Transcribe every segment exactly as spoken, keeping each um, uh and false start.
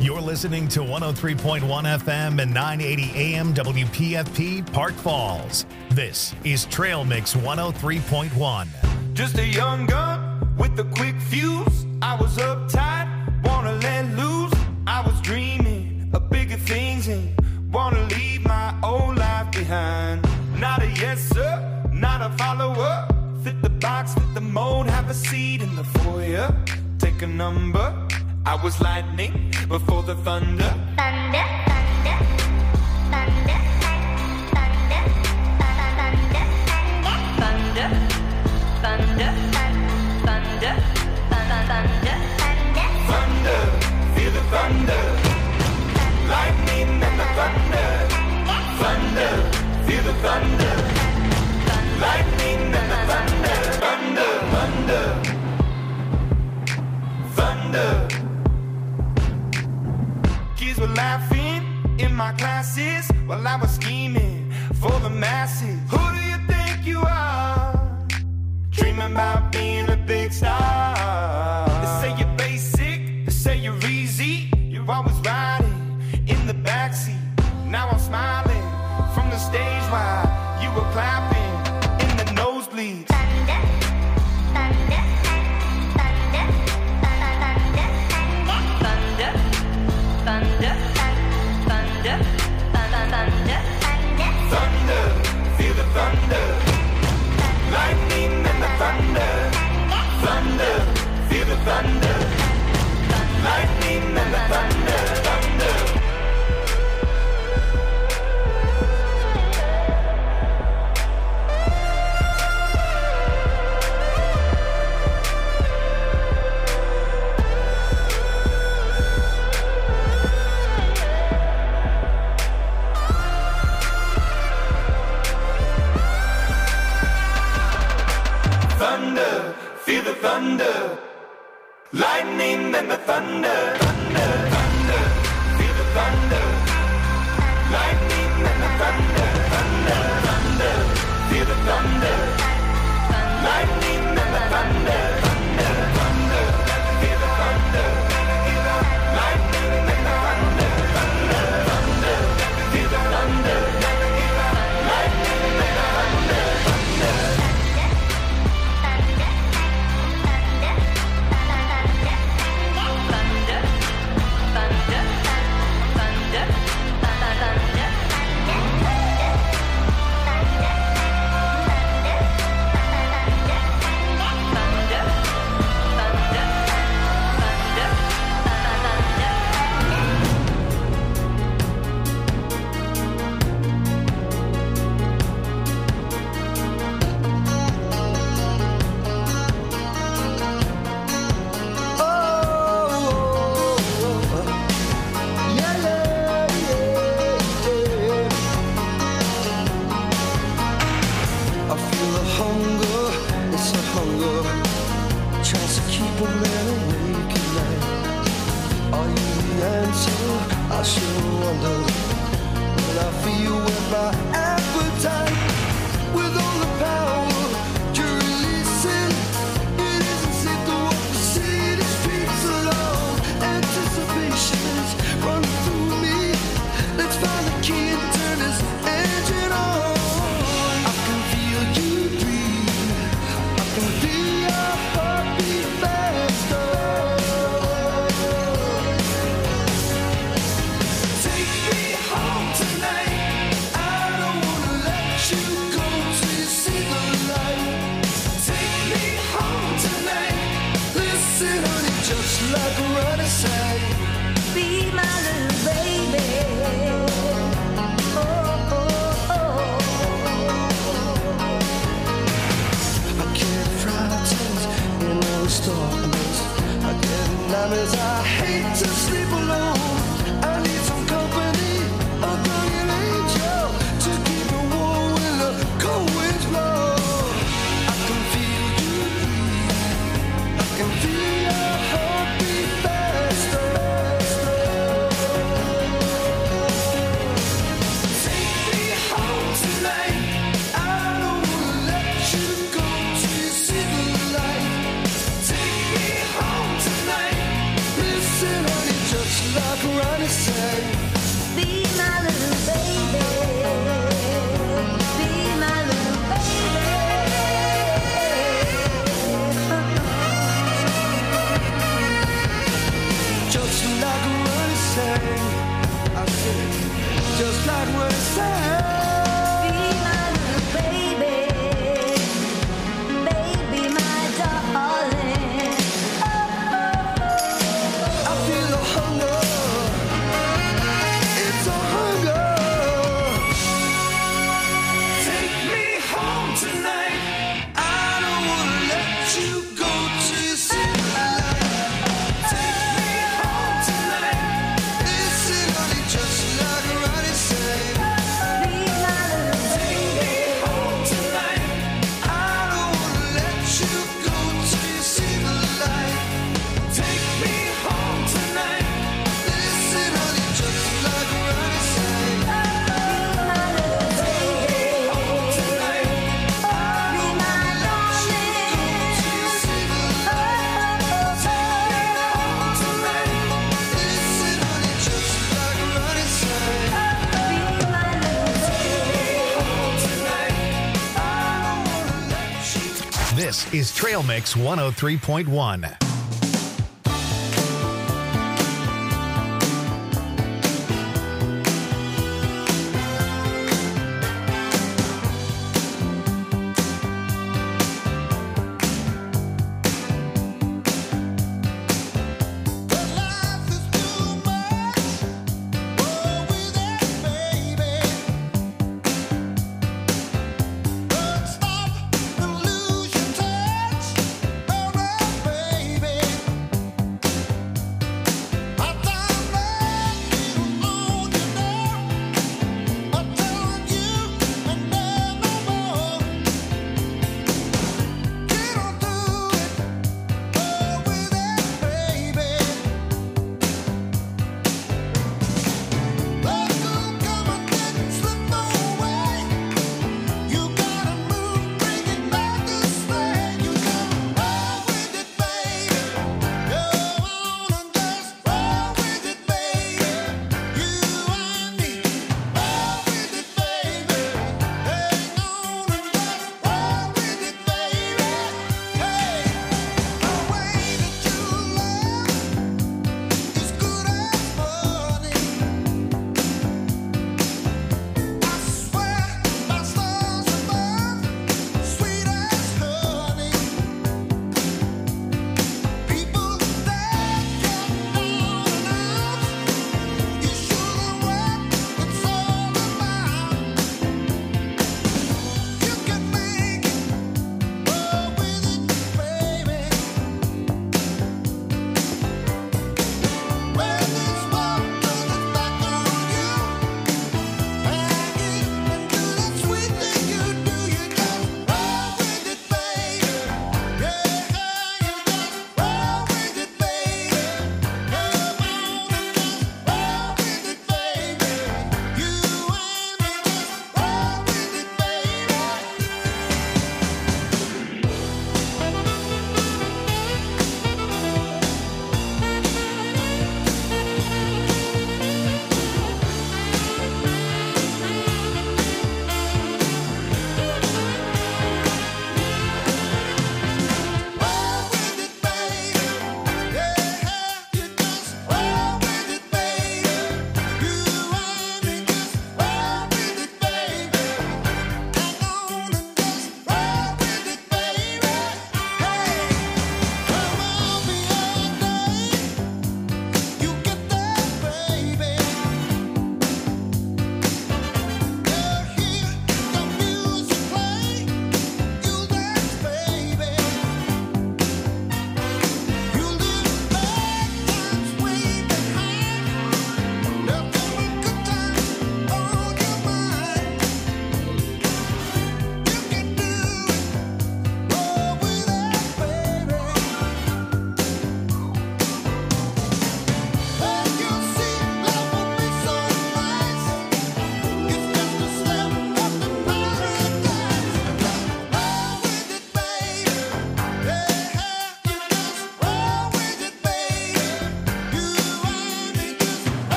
You're listening to one oh three point one F M and nine eighty A M W P F P Park Falls. This is Trail Mix one oh three point one. Just a young gun with a quick fuse. I was uptight, wanna let loose. I was dreaming of bigger things and wanna leave my old life behind. Not a yes sir, not a follower. Fit the box, fit the mold, have a seat in the foyer. Take a number. I was lightning before the thunder. Thunder, thunder, thunder, thunder, thunder, thunder, thunder, thunder, thunder, thunder, feel the thunder. Lightning and the thunder. Thunder, feel the thunder. Lightning and the thunder. Thunder, thunder, thunder. Kids were laughing in my classes while I was scheming for the masses. Who do you think you are? Dreaming about being a big star. They say you're basic, they say you're easy. You're always riding in the backseat. Now I'm smiling from the stage while you were clapping in the nosebleeds. thunder, thunder, thunder, thunder, thunder, thunder, thunder, Thunder, feel the thunder. Lightning and the thunder. Thunder, feel the thunder. Lightning and the thunder. Thunder. Thunder, feel the thunder. Lightning and the thunder. Thunder, thunder, feel the thunder. Lightning and the thunder. Thunder, thunder, feel the thunder. Lightning and the thunder. Thunder, thunder, feel the thunder. Lightning and the thunder. Thunder, thunder, feel the thunder. Lightning and the thunder. Thunder. Just like a runner say, be my little baby. like Ronnie sang. Be my little baby. Be my little baby. Just like Ronnie sang. I said, just like Ronnie sang. Be my little baby. Baby, my darling. I feel a hunger. It's a hunger. Take me home tonight. I don't wanna let you go till you see the light. Take me home tonight. Listen, honey, just like Ronnie said. Be my little Take me home tonight. I don't wanna let you go till you see the light. Take me home tonight. Listen, honey, just like Ronnie said. Home tonight. I don't wanna let you go till you see the light. Take me home tonight. Listen, honey, just like Ronnie said. Home tonight. I don't wanna let you. This is Trail Mix one oh three point one. Life is too much. Oh, without baby. Don't stop and lose your touch. Oh, baby.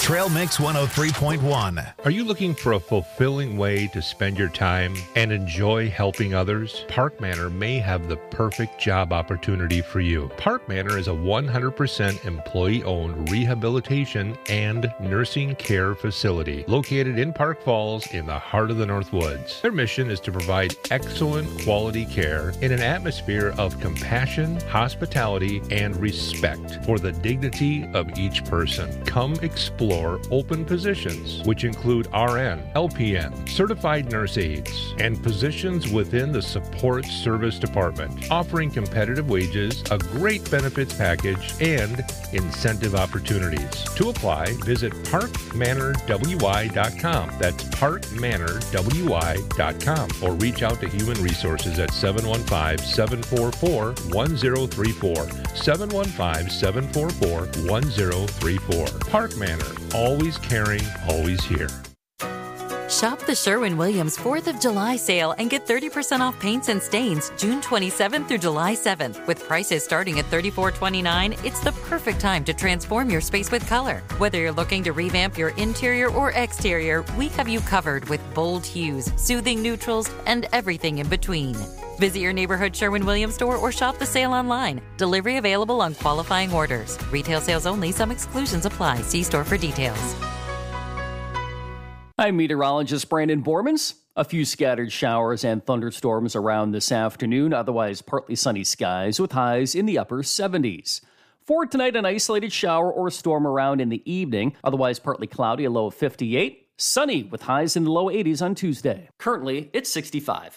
Trail Mix one oh three point one. Are you looking for a fulfilling way to spend your time and enjoy helping others? Park Manor may have the perfect job opportunity for you. Park Manor is a one hundred percent employee-owned rehabilitation and nursing care facility located in Park Falls in the heart of the North Woods. Their mission is to provide excellent quality care in an atmosphere of compassion, hospitality, and respect for the dignity of each person. Come explore open positions, which include R N, L P N, certified nurse aides, and positions within the support service department, offering competitive wages, a great benefits package, and incentive opportunities. To apply, visit park manor w i dot com. That's park manor w i dot com, or reach out to Human Resources at seven one five, seven four four, one zero three four, seven one five, seven four four, one zero three four. Park Manor. Always caring, always here. Shop the Sherwin-Williams fourth of July sale and get thirty percent off paints and stains June twenty-seventh through July seventh. With prices starting at thirty-four twenty-nine, it's the perfect time to transform your space with color. Whether you're looking to revamp your interior or exterior, we have you covered with bold hues, soothing neutrals, and everything in between. Visit your neighborhood Sherwin-Williams store or shop the sale online. Delivery available on qualifying orders. Retail sales only. Some exclusions apply. See store for details. I'm meteorologist Brandon Bormans. A few scattered showers and thunderstorms around this afternoon, otherwise partly sunny skies with highs in the upper seventies. For tonight, an isolated shower or storm around in the evening, otherwise partly cloudy, a low of fifty-eight. Sunny with highs in the low eighties on Tuesday. Currently, it's sixty-five.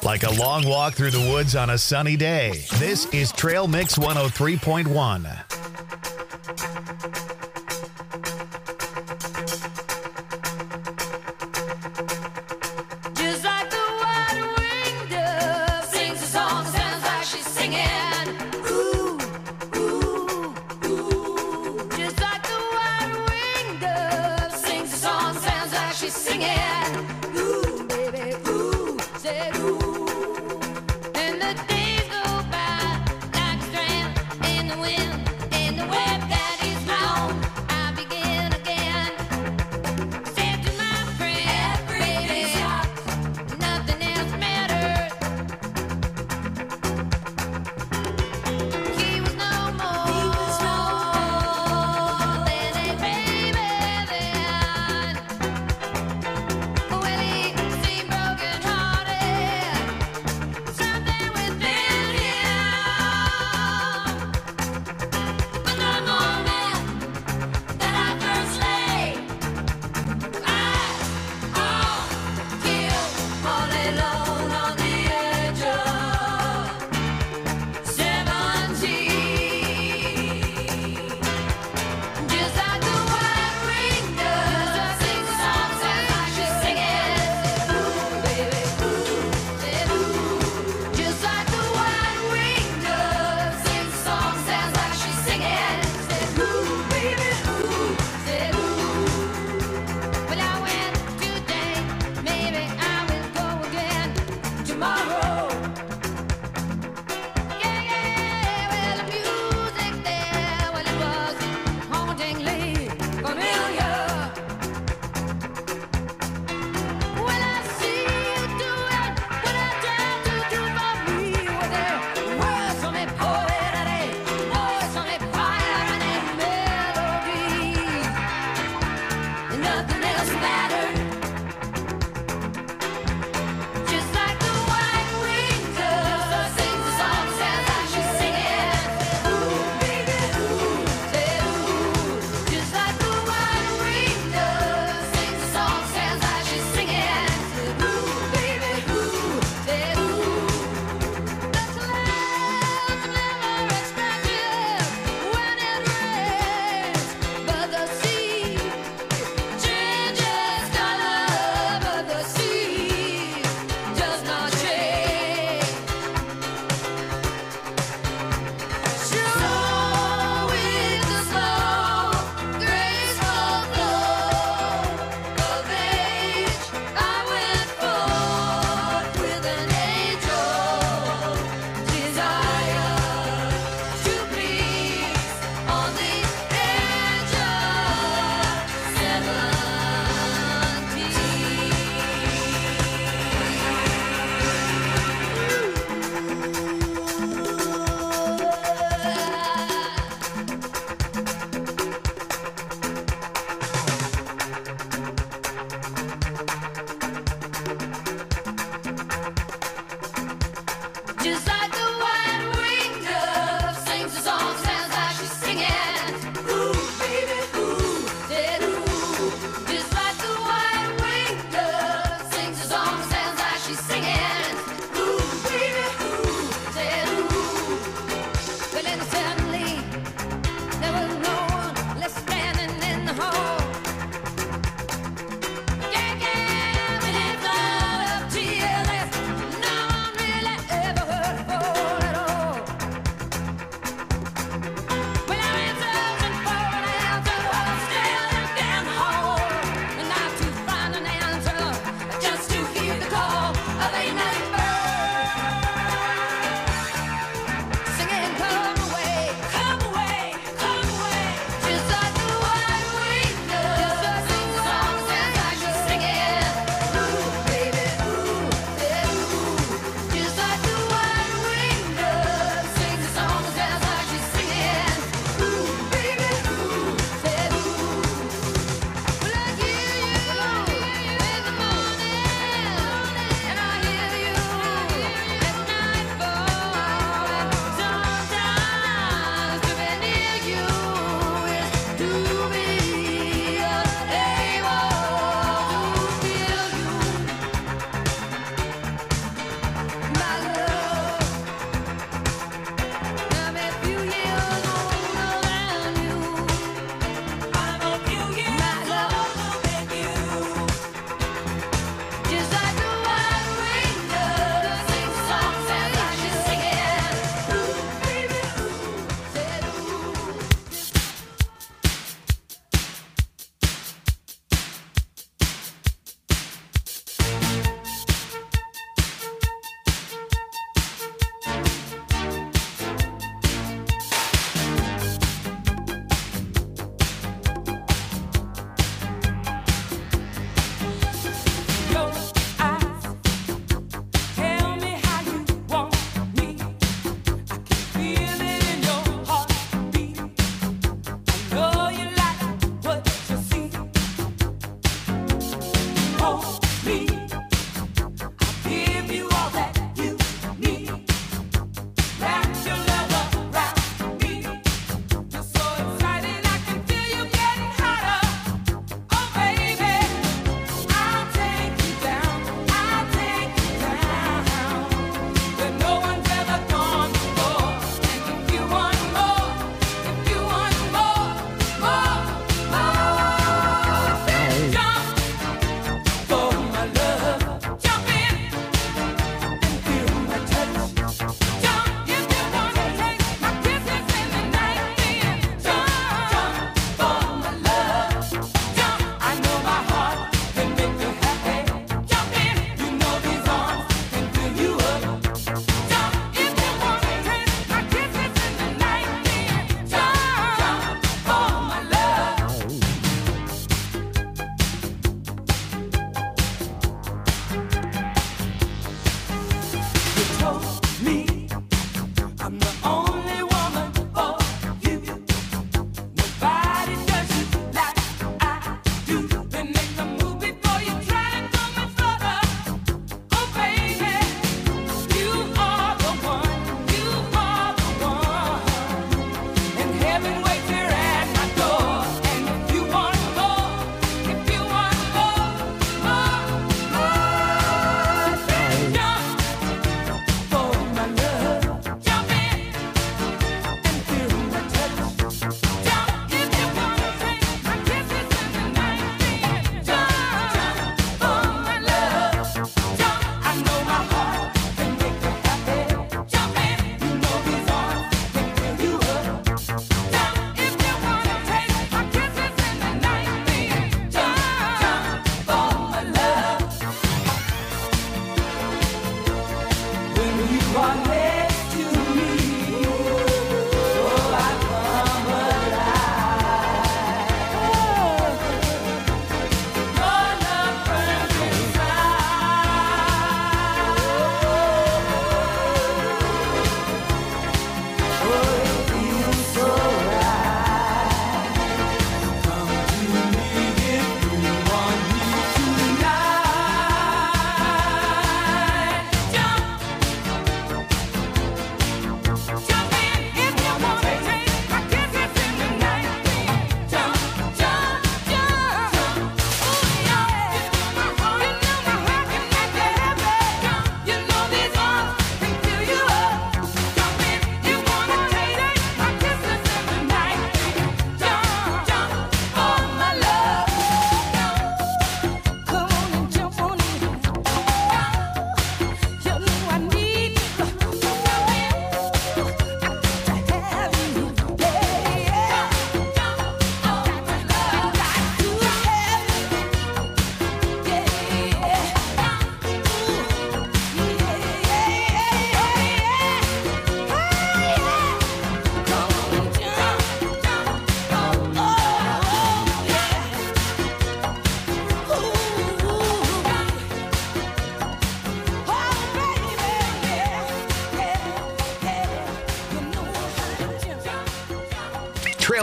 like a long walk through the woods on a sunny day. This is Trail Mix one oh three point one. Just like the white-winged dove sings a song, sounds like she's singing. Ooh, ooh, ooh. Just like the white-winged dove sings a song, sounds like she's singing. Ooh, baby, ooh, say ooh. And the days go by like a strand in the wind.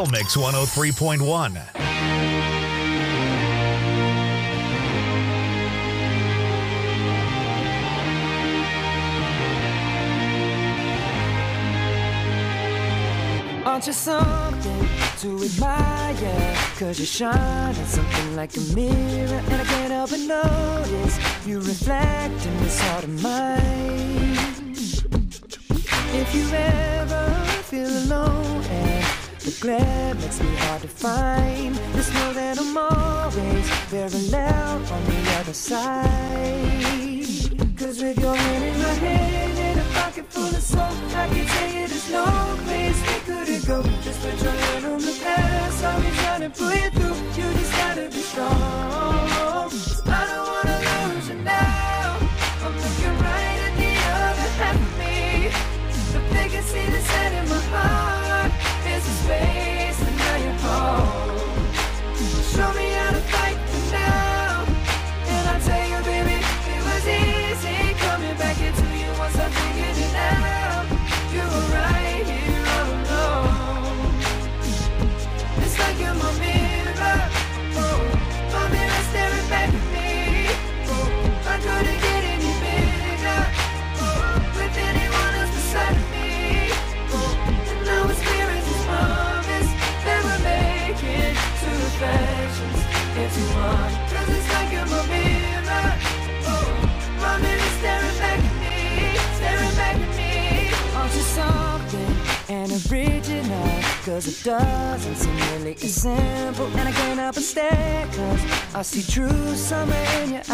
Trail Mix one oh three point one. Aren't you something to admire? Cause you shine at something like a mirror, and I can't help but notice you reflect in this heart of mine. If you ever feel alone and the glare makes me hard to find, just know that I'm always parallel on the other side. Cause with your hand in my hand and a pocket full of soul, I can tell you there's no place we couldn't go. Just put your hand on the past, I'll be trying to pull you through. You just gotta be strong. I don't wanna lose you now. I'm looking right at the other half of me. The biggest see the set in my heart is a space, and now you're home. Show me how to fight for now, and I'll tell you, baby, it was easy coming back into you once I figured it out. You were right here all alone. It's like you're my mirror, oh, my mirror staring back at me. Oh, I couldn't get any bigger, oh, with anyone else beside of me. Oh, and now it's clear as this promise that we're making two reflections into one. Cause it's like you're my mirror, oh, my mirror staring back at me, staring back at me. Aren't you something and original? Cause it doesn't seem really as simple, and I can't help but stare, cause I see true summer in your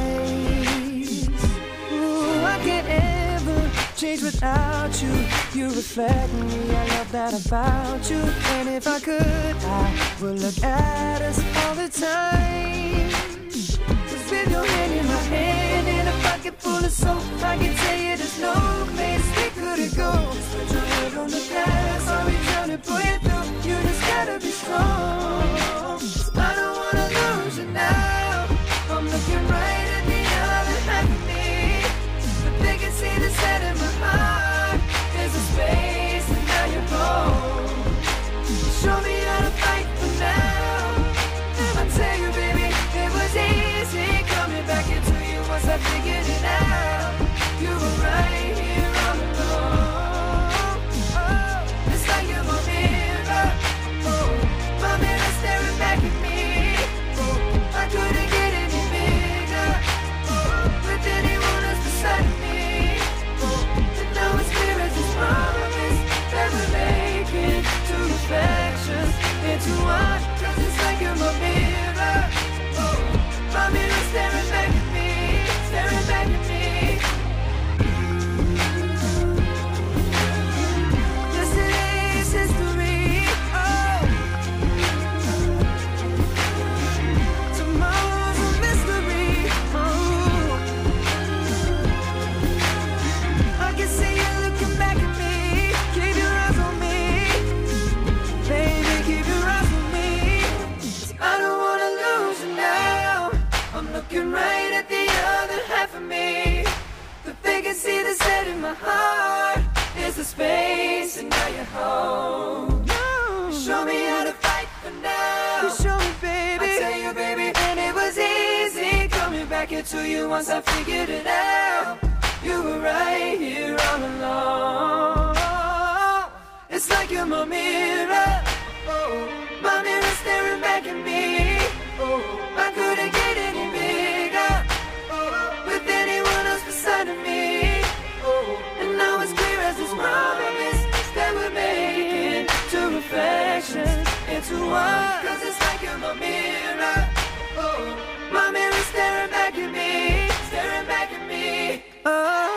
eyes. Ooh, I can't ever change without you. You reflect me, I love that about you. And if I could, I would look at us all the time. Cause with your hand in my hand and a pocket full of soap, I can tell you there's no place we couldn't go. Just put your head on the past, I'll be trying to pull you through. You just gotta be strong. I don't wanna lose you now. I'm looking right at the other half of me. But they can see the set in my heart. There's a space, and now you're home. Show me how to fight for now, and I tell you, baby, it was easy coming back into you once I figured it out. You were right here all alone. Oh, it's like you're my mirror, oh, my mirror staring back at me. Oh, I couldn't get any bigger, oh, with anyone else beside of me. Oh, and now it's clear as this promise that we're making two reflections into one. Cause it's like you're my mirror, oh, my mirror staring back at me, staring back at me. Yesterday's history, oh, tomorrow's a mystery, oh. I can see you looking back at me. Keep your eyes on me, baby, keep your eyes on me. I don't wanna lose you now. I'm looking right at the other half of me. The vacancy that's set in my heart is the space, and now you're home. Show me how to fight for now. You show me, baby. I tell you, baby, and it was easy coming back into you once I figured it out. You were right here all along. It's like you're my mirror, oh, my mirror staring back at me. Oh, I couldn't get any bigger, oh, with anyone else beside of me. Oh, and now it's clear as this promise that we're making two reflections into one. Cause it's like you're my mirror, oh, my mirror staring back at me, staring back at me. Oh,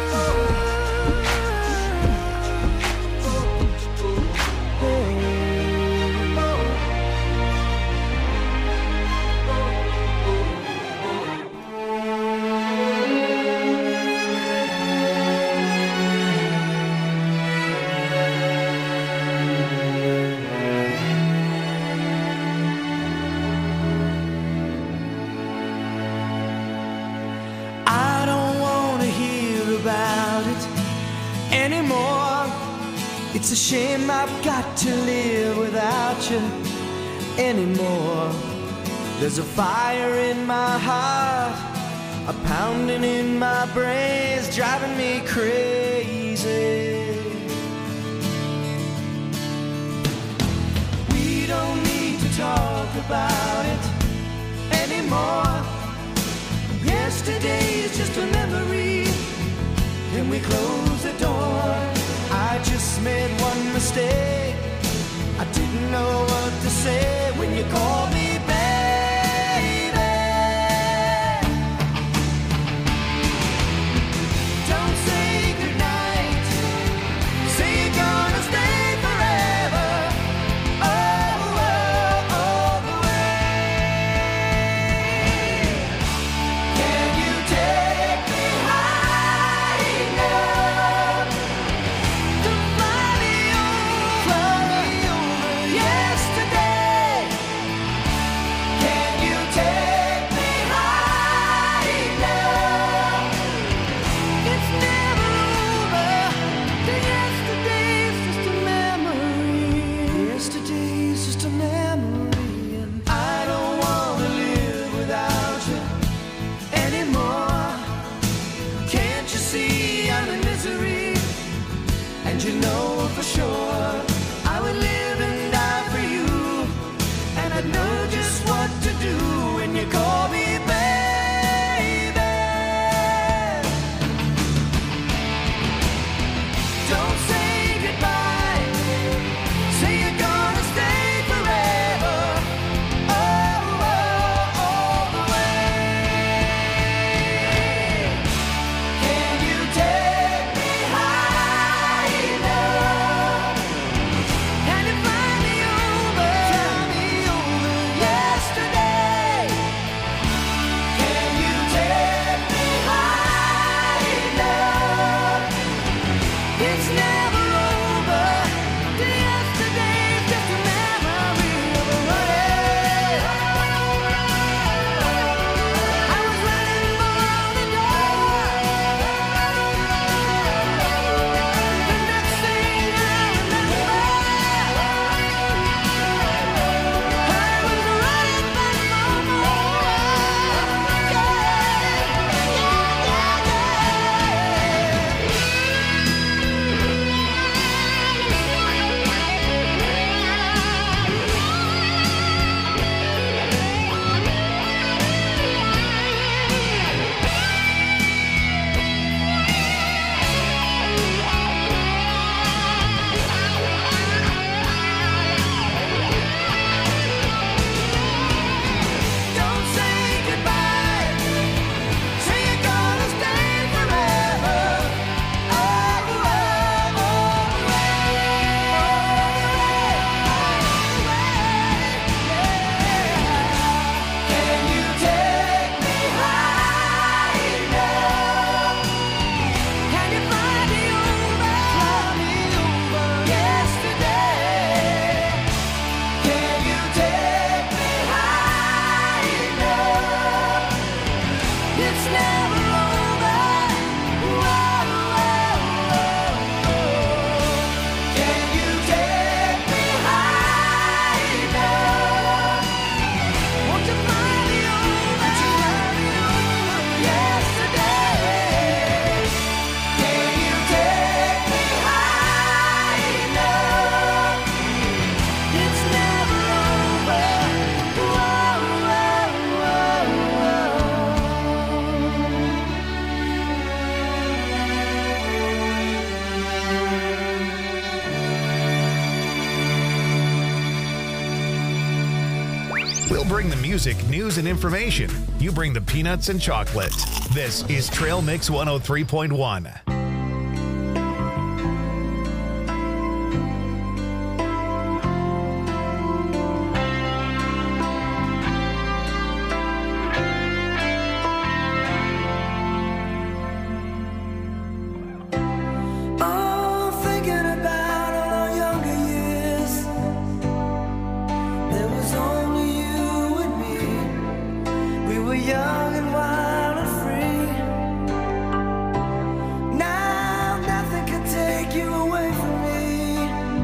oh, oh, oh, oh. shame I've got to live without you anymore. There's a fire in my heart, a pounding in my brains, driving me crazy. We don't need to talk about it anymore. Yesterday is just a memory. Can we close the door? I just made one mistake. I didn't know what to say when you called me baby. Don't say goodnight. Say you're gonna stay forever. Oh, oh, all the way. Can you take me high enough to fly me over yesterday? Can you take me high enough? It's never over. The yesterday's just a memory. Yesterday's just a memory, and I don't wanna live without you anymore. Can't you see I'm in misery? And you know for sure I would live and die for you. And I know just what to do when you call me baby. Don't say goodbye. Say you're gonna stay forever. Oh, oh, all the way. Can you take me high enough? Can you fly me over? Fly me over yesterday. Can you take me high enough? It's never over. The yesterday's just a memory of a running. I was running for the door. The next thing I remember, I was running back for more. Yeah, Don't say goodbye. Say you're gonna stay forever. Oh, oh, all the way. Can you take me high enough? Can you fly me over? Fly me over yesterday. Can you take me high enough? It's never over. Whoa, whoa, whoa. Can you take me high enough? Won't you fly me over? Won't you fly me over yesterday? Can you take me high enough? It's never over. Whoa, whoa, We'll bring the music, news, and information. You bring the peanuts and chocolate. This is Trail Mix one oh three point one. Oh, thinking about all our younger years. There was only you and me. We were young and wild and free. Now nothing can take you away from me.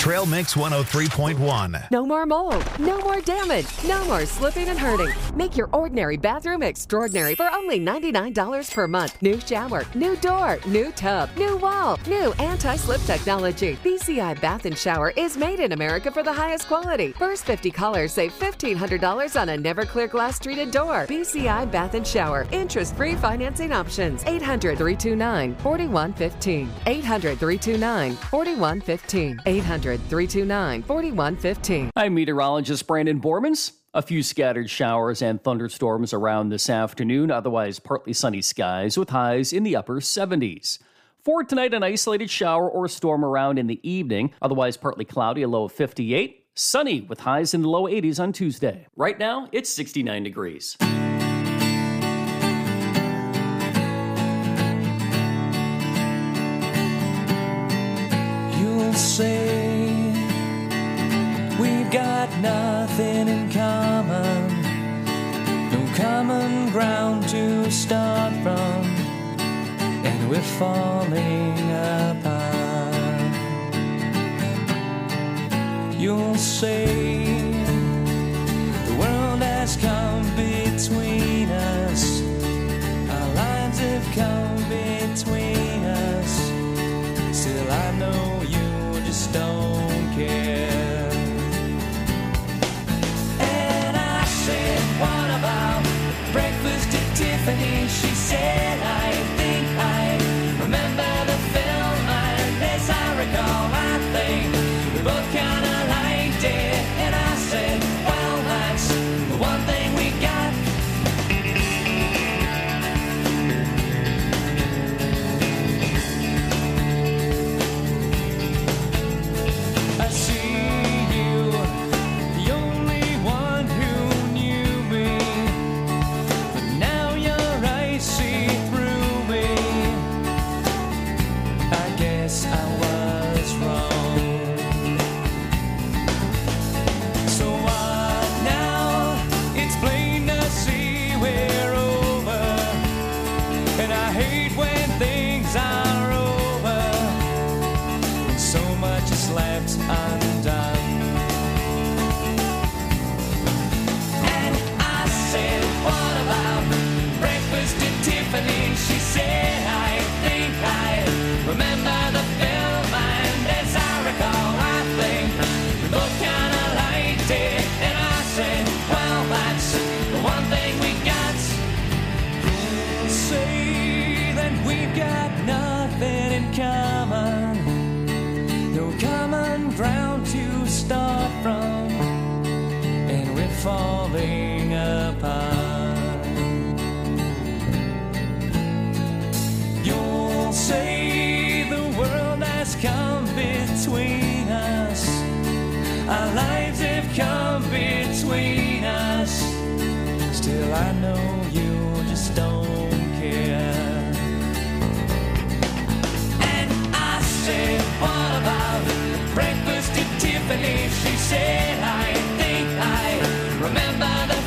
Trail Mix one oh three point one. No more mold, no more damage, no more slipping and hurting. Make your ordinary bathroom extraordinary for only ninety-nine dollars per month. New shower, new door, new tub, new wall, new anti-slip technology. B C I Bath and Shower is made in America for the highest quality. First fifty callers save fifteen hundred dollars on a Never-Clear glass treated door. B C I Bath and Shower. Interest-free financing options. eight hundred, three two nine, four one one five. eight hundred, three two nine, four one one five. eight hundred, three two nine, four one one five. I'm meteorologist Brandon Bormans. A few scattered showers and thunderstorms around this afternoon, otherwise partly sunny skies with highs in the upper seventies. For tonight, an isolated shower or storm around in the evening, otherwise partly cloudy, a low of fifty-eight. Sunny with highs in the low eighties on Tuesday. Right now, it's sixty-nine degrees. You'll say we've got nothing in common, no common ground to start from, and we're falling apart. You'll say the world has come between us, our lives have come between us, still I know you just don't care. And I said, what about breakfast at Tiffany? She said, I think I remember the film, and as I recall, I think we both kind of liked it. And I said, well, that's the one thing we got. I see you, the only one who knew me, but now your eyes see through me. I guess I was wrong. So what now? It's plain to see we're over, and I hate when things are over, when so much is left undone. And I said, what about breakfast at Tiffany? She said, I think I remember the film, and as I recall, I think we both kind of liked it. And I said, well, that's the one thing we got. Say that we've got nothing in common, no common ground to start from, and we're falling apart. You'll say the world has come between us, our lives have come between us, still I know you just don't care. And I said, what about breakfast at Tiffany? She said, I think I remember the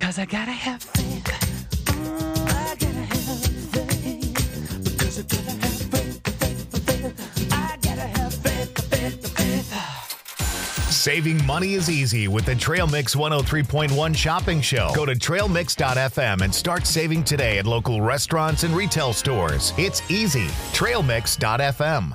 'cause I gotta have faith. Mm, I gotta have faith, because I gotta have faith, faith, faith. I gotta have faith, faith, faith. Saving money is easy with the Trail Mix one oh three point one shopping show. Go to trail mix dot f m and start saving today at local restaurants and retail stores. It's easy. trail mix dot f m.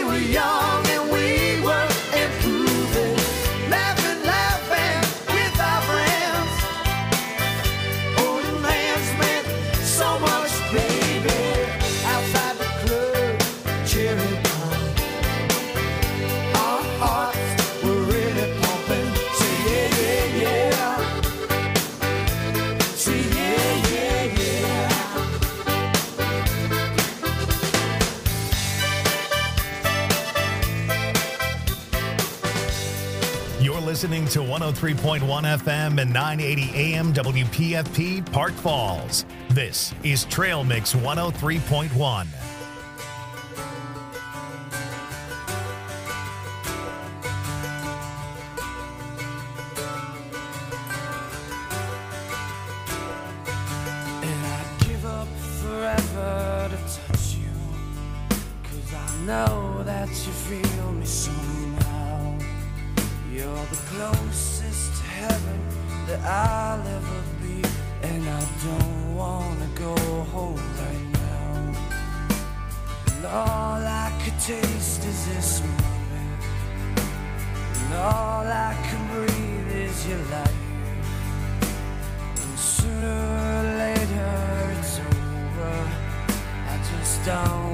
Young and we were improving, laughing, laughing with our listening to one oh three point one F M and nine eighty A M W P F P Park Falls. This is Trail Mix one oh three point one. And I'd give up forever to touch you, 'cause I know that you feel me somehow. You're the closest to heaven that I'll ever be, and I don't wanna go home right now. And all I could taste is this moment, and all I can breathe is your life. And sooner or later it's over, I just don't